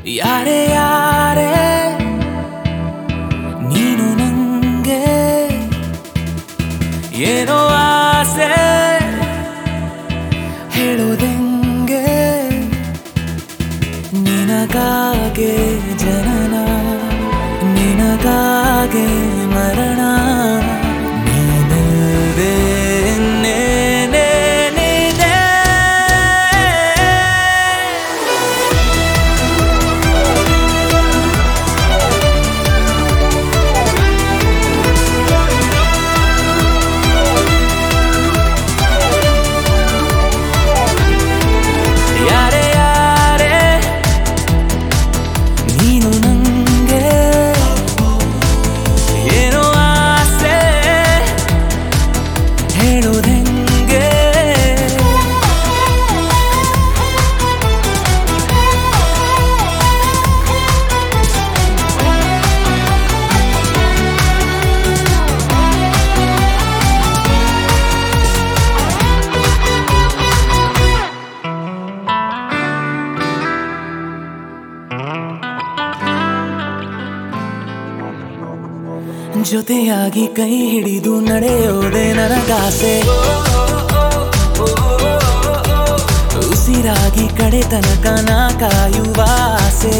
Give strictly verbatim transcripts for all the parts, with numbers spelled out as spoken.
ಯಾರೇ ಯಾರೇ ನೀನು ನಂಗೆ ಏನೋ ಆಸೆ ಹೇಳೋದೆಂಗೆ ನಿನಗಾಗೆ ಜನನ ನಿನಗಾಗೆ ಮರಣ ನೀನಲ್ವೇ ಇನ್ನೇನೇನಿದೆ ಯಾರೇ ಯಾರೇ ನೀನು ನಂಗೆ ಏನೋ ಆಸೆ ಹೇಳೋದೆಂಗೆ ಜೊತೆಯಾಗಿ ಕೈ ಹಿಡಿದು ನಡೆಯೋದೆ ನನಗಾಸೆ ಉಸಿರಾಗಿ ಕಡೆ ತನಕ ನಾ ಕಾಯುವ ಆಸೆ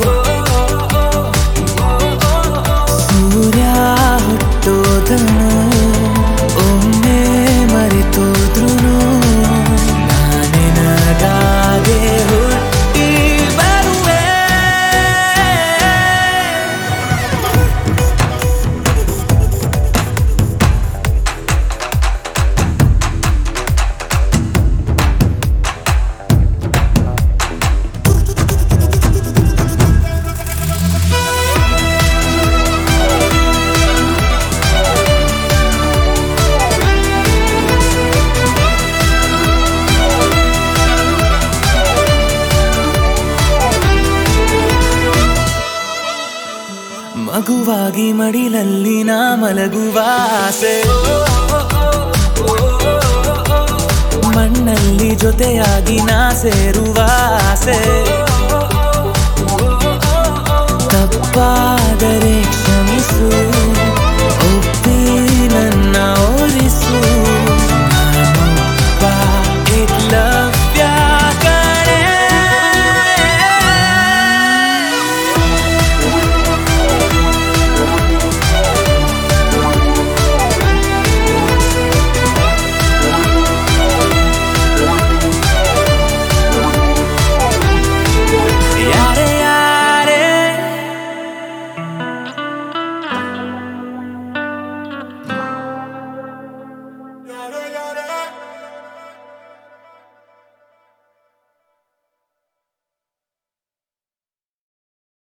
ಸೂರ್ಯ ಹುಟ್ಟೋದನು ಒಮ್ಮೆ ಮರೆತೋದ್ರು ನಾನೇ ನನಗಾಗೆ ಹುಟ್ಟಿ ಬರುವೆ ಮಗುವಾಗಿ ಮಡಿಲಲ್ಲಿ ನಾ ಮಲಗುವ ಆಸೆ ಮಣ್ಣಲ್ಲಿ ಜೊತೆಯಾಗಿ ನಾ ಸೇರುವ ಆಸೆ ತಪ್ಪಾದರೆ